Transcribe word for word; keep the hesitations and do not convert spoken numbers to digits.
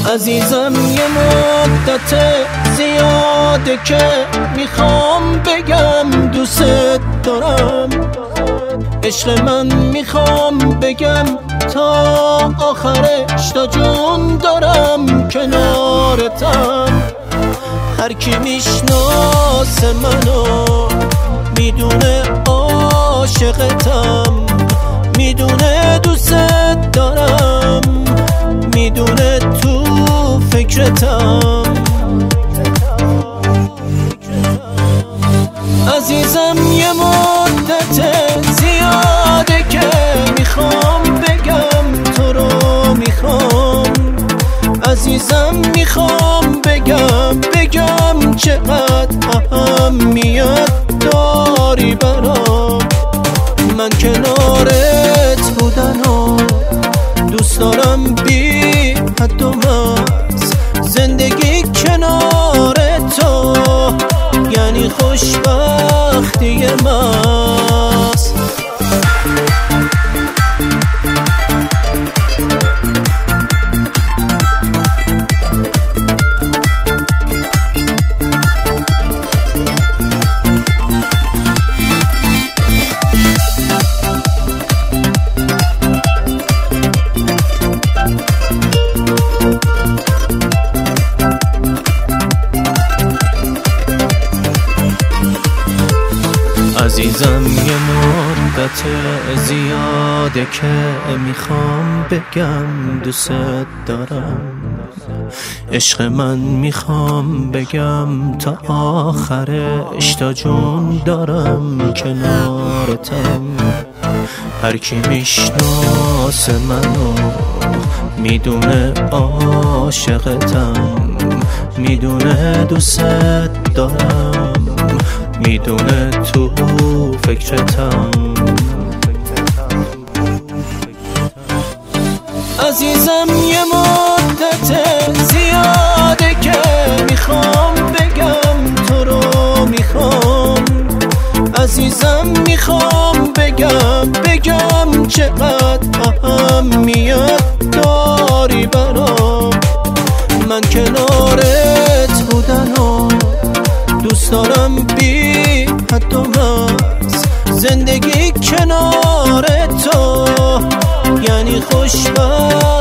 عزیزم یه مدت زیاده که میخوام بگم دوست دارم، عشق من میخوام بگم تا آخرش، تا جون دارم کنارتم. هر کی میشناسه منو میدونه عاشقتم، میدونه دوست دارم، میدونه تو فکرتم. عزیزم یه مدت زیاده که میخوام بگم تو رو میخوام، عزیزم میخوام بگم بگم چقدر اهمیت داری برام. من کنارت بودن و دوست دارم بی حد و مرز، زندگی کنار تو یعنی خوشبختی محض. عزیزم یه مدت زیاده که میخوام بگم دوست دارم، عشق من میخوام بگم تا آخرش، تا جون دارم کنارتم. هر کی میشناسه منو میدونه عاشقتم، میدونه دوست دارم، میدونه تو فکرتم. عزیزم یه مدت زیاده که میخوام بگم تو رو میخوام، عزیزم میخوام بگم بگم چقدر اهمیت داری برام. من کنارت بودن و دوست دارم بی حد و مرز، زندگی کنار تو یعنی خوشبخت